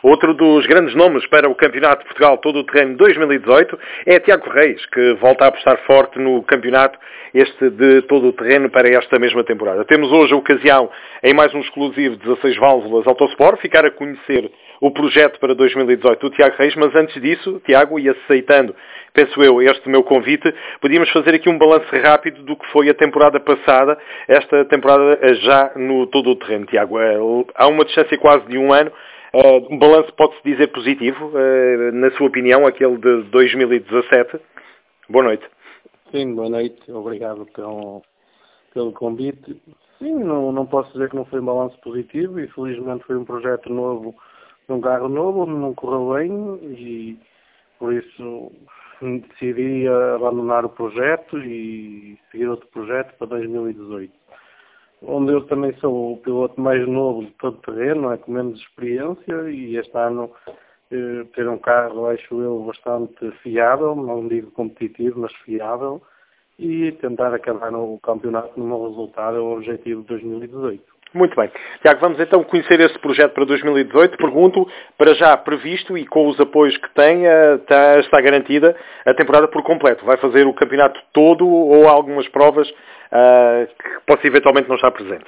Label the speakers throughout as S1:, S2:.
S1: Outro dos grandes nomes para o Campeonato de Portugal Todo o Terreno 2018 é Tiago Reis, que volta a apostar forte no campeonato este de todo o terreno para esta mesma temporada. Temos hoje a ocasião, em mais um exclusivo 16 válvulas Autosport, ficar a conhecer o projeto para 2018 do Tiago Reis, mas antes disso, Tiago, e aceitando, penso eu, este meu convite, podíamos fazer aqui um balanço rápido do que foi a temporada passada, esta temporada já no todo o terreno, Tiago. Há uma distância quase de um ano, um balanço pode-se dizer positivo, na sua opinião, aquele de 2017. Boa noite.
S2: Sim, boa noite, obrigado pelo convite. Sim, não posso dizer que não foi um balanço positivo e felizmente foi um projeto novo, um carro novo, não correu bem e por isso decidi abandonar o projeto e seguir outro projeto para 2018. Onde eu também sou o piloto mais novo de todo terreno, com menos experiência e este ano ter um carro, acho eu, bastante fiável, não digo competitivo, mas fiável, e tentar acabar no campeonato no meu resultado é o objetivo de 2018.
S1: Muito bem. Tiago, vamos então conhecer esse projeto para 2018. Pergunto, para já previsto e com os apoios que tem, está garantida a temporada por completo? Vai fazer o campeonato todo ou há algumas provas que possa eventualmente não estar presente?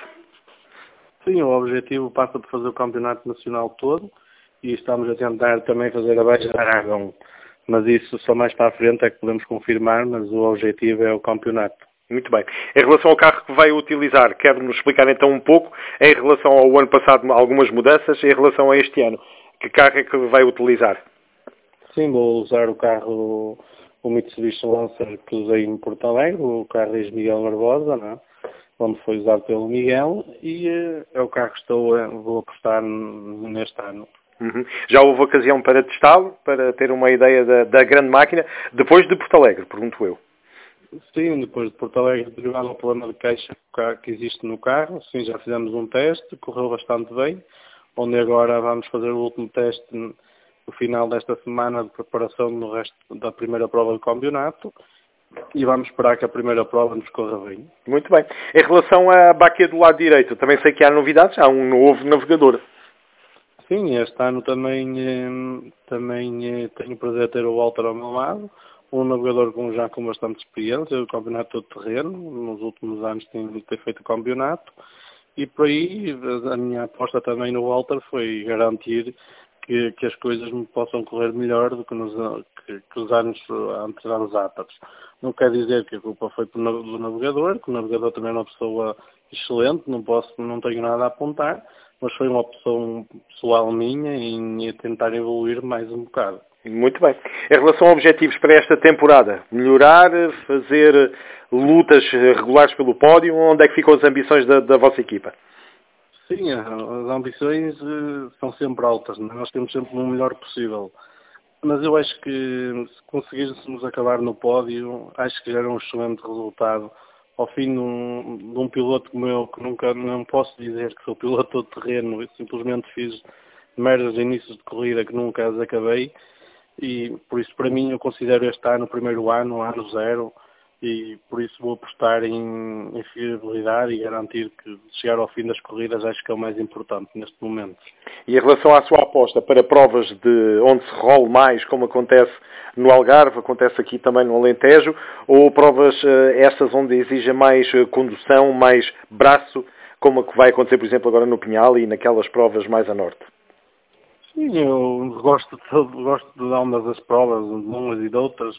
S2: Sim, o objetivo passa por fazer o campeonato nacional todo e estamos a tentar também fazer a Baixa da Aragão. Mas isso só mais para a frente é que podemos confirmar, mas o objetivo é o campeonato.
S1: Muito bem. Em relação ao carro que vai utilizar, quero-nos explicar então um pouco, em relação ao ano passado, algumas mudanças, em relação a este ano. Que carro é que vai utilizar?
S2: Sim, vou usar o carro, o Mitsubishi Lancer que usei em Porto Alegre, o carro ex-Miguel Barbosa, não é? Onde foi usado pelo Miguel, e é o carro que vou apostar neste ano.
S1: Uhum. Já houve ocasião para testá-lo, para ter uma ideia da grande máquina, depois de Porto Alegre, pergunto eu.
S2: Sim, depois de Porto Alegre derivado ao problema de caixa que existe no carro, sim, já fizemos um teste, correu bastante bem, onde agora vamos fazer o último teste no final desta semana de preparação no resto da primeira prova do campeonato e vamos esperar que a primeira prova nos corra bem.
S1: Muito bem. Em relação à baquia do lado direito, também sei que há novidades, há um novo navegador.
S2: Sim, este ano também tenho o prazer de ter o Walter ao meu lado, um navegador já com bastante experiência, o campeonato todo terreno, nos últimos anos tem feito o campeonato, e por aí a minha aposta também no Walter foi garantir que as coisas me possam correr melhor do que os anos anteriores. Não quer dizer que a culpa foi do navegador, que o navegador também é uma pessoa excelente, não tenho nada a apontar, mas foi uma opção pessoal minha em tentar evoluir mais um bocado.
S1: Muito bem. Em relação a objetivos para esta temporada, melhorar, fazer lutas regulares pelo pódio, onde é que ficam as ambições da vossa equipa?
S2: Sim, as ambições são sempre altas, não é? Nós temos sempre o melhor possível. Mas eu acho que se conseguíssemos acabar no pódio, acho que já era um excelente resultado. Ao fim de um piloto como eu, que nunca não posso dizer que sou piloto todo terreno, eu simplesmente fiz merdas de inícios de corrida que nunca as acabei. E por isso, para mim, eu considero este ano o primeiro ano zero, e por isso vou apostar em fiabilidade e garantir que chegar ao fim das corridas acho que é o mais importante neste momento.
S1: E em relação à sua aposta para provas de onde se role mais, como acontece no Algarve, acontece aqui também no Alentejo, ou provas estas onde exija mais condução, mais braço, como a que vai acontecer, por exemplo, agora no Pinhal e naquelas provas mais a norte?
S2: Sim, eu gosto de ambas as provas, de umas e de outras.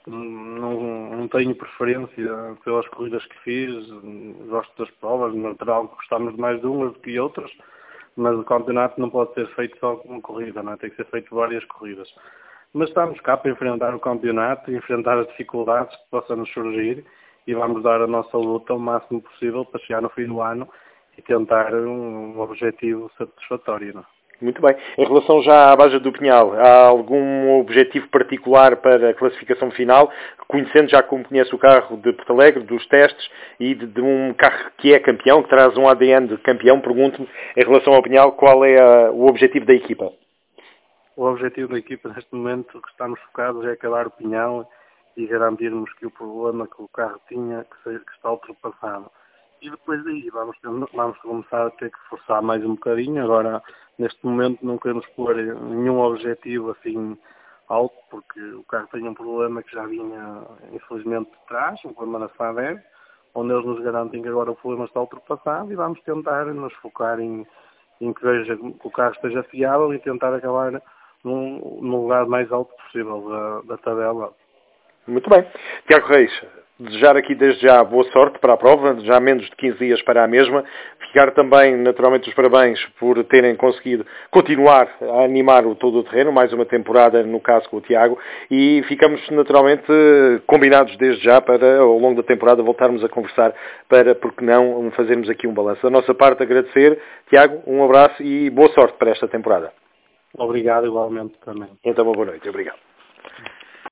S2: Não tenho preferência pelas corridas que fiz, gosto das provas, natural que gostamos mais de umas do que outras, mas o campeonato não pode ser feito só com uma corrida, não é? Tem que ser feito várias corridas. Mas estamos cá para enfrentar o campeonato, enfrentar as dificuldades que possam nos surgir e vamos dar a nossa luta o máximo possível para chegar no fim do ano e tentar um objetivo satisfatório, não é?
S1: Muito bem. Em relação já à Baja do Pinhal, há algum objetivo particular para a classificação final, conhecendo já como conhece o carro de Porto Alegre, dos testes, e de um carro que é campeão, que traz um ADN de campeão, pergunto-me, em relação ao Pinhal, qual é o objetivo da equipa?
S2: O objetivo da equipa neste momento que estamos focados é acabar o Pinhal e garantirmos que o problema que o carro tinha que está ultrapassado. e depois daí vamos começar a ter que forçar mais um bocadinho. Agora, neste momento, não queremos pôr nenhum objetivo assim alto, porque o carro tem um problema que já vinha, infelizmente, de trás, um problema na Saber, onde eles nos garantem que agora o problema está ultrapassado, e vamos tentar nos focar em que o carro esteja fiável e tentar acabar no lugar mais alto possível da tabela.
S1: Muito bem. Tiago Reis, desejar aqui desde já boa sorte para a prova, já menos de 15 dias para a mesma. Ficar também, naturalmente, os parabéns por terem conseguido continuar a animar o todo o terreno, mais uma temporada, no caso com o Tiago, e ficamos, naturalmente, combinados desde já para, ao longo da temporada, voltarmos a conversar para, porque não, fazermos aqui um balanço. Da nossa parte, agradecer. Tiago, um abraço e boa sorte para esta temporada.
S2: Obrigado, igualmente, também.
S1: Então, uma boa noite. Obrigado.